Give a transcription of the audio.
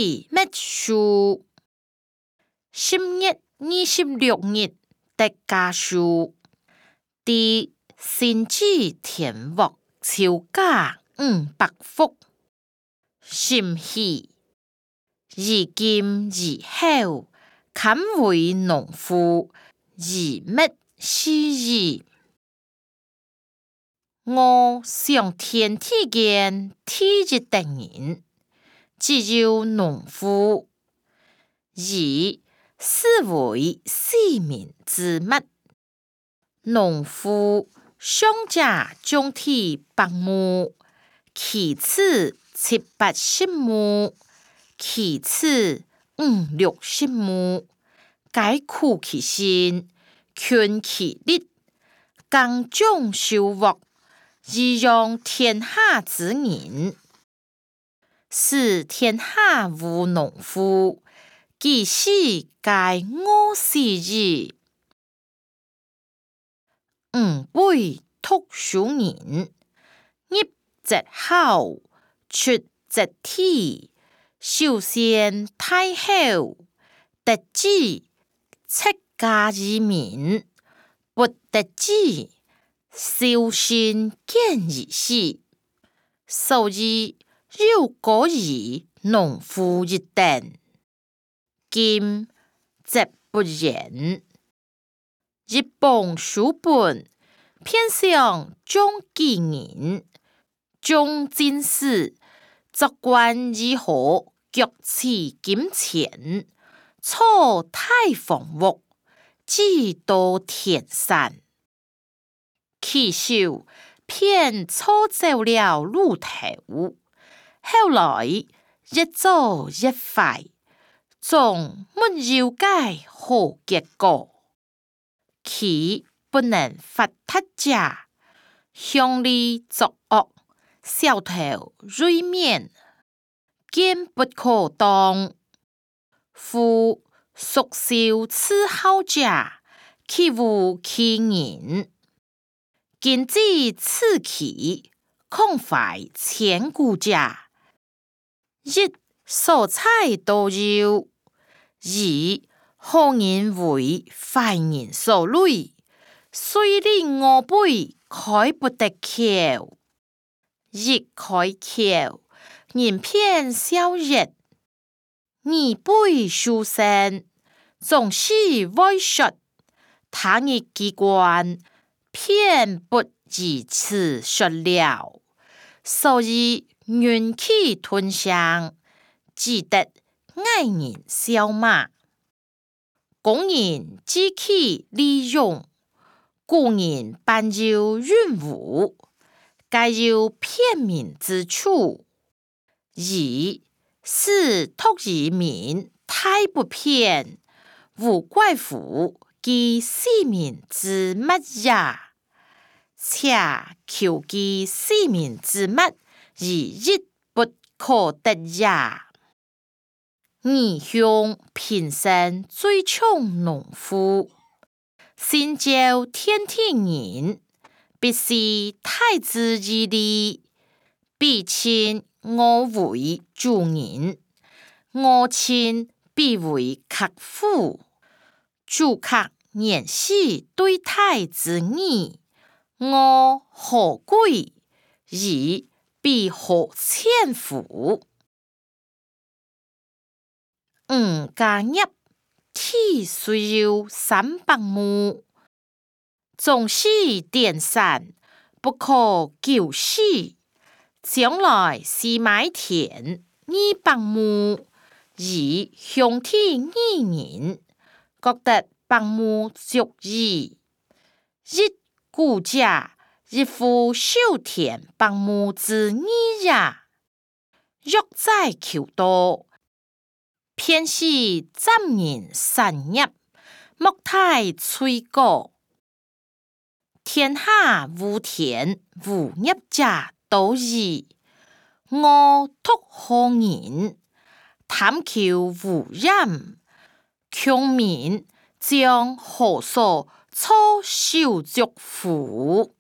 子滅書10月26日的家書，第先知田獲超過500幅，心喜而今而後，堪為農夫而滅是矣。我上天地間第一的人，只有農夫，而是為死民之物。農夫上者種地100畝，其次780畝，其次560畝，該苦其心，勤其力，耕種收穫，以讓天下之人，使天下無農夫，其死該餓死矣。吾輩讀書人，入則考，出則題，首先太后，得志，戚家之民，不得志，修身見而死。所以有過於農夫一等，今則不然。一幫書本，偏向種技人，種進士，作官如何腳持金錢，坐大房屋，志多田山。其手偏錯走了路頭，後來越做越壞，總沒有個好結果。其不能發達者，鄉里作惡，小頭銳面，堅不可當。夫屬受伺候者，其無其人。今之此期，恐懷千古者，一所采多有，二何人為壞人所累，雖令我輩開不得口，一開口，人偏笑熱。你輩書生，總是會說，他日機關，偏不如此說了，所以忍氣吞聲，只得愛人笑罵。工人自其利用，故人半有潤物，該有片面之處。二是托於民太不偏，無怪乎其死民之物也，且求其死民之物而一不可得也。義兄平生最窮農夫，心照天地人，必是太子之利，必親我為主人，我親必為客戶。主客言是對待之義，我何貴而必何欠乎？家業地雖有300畝，總是田產，不可久視。將來是買田200畝，而鄉地2人，覺得100畝足矣。一故者，一夫收田100畝之義也。若再求多，偏是佔人產業，莫太催過。天下無田無業者多矣，我獨何人？貪求無染，窮民將何所措手足乎？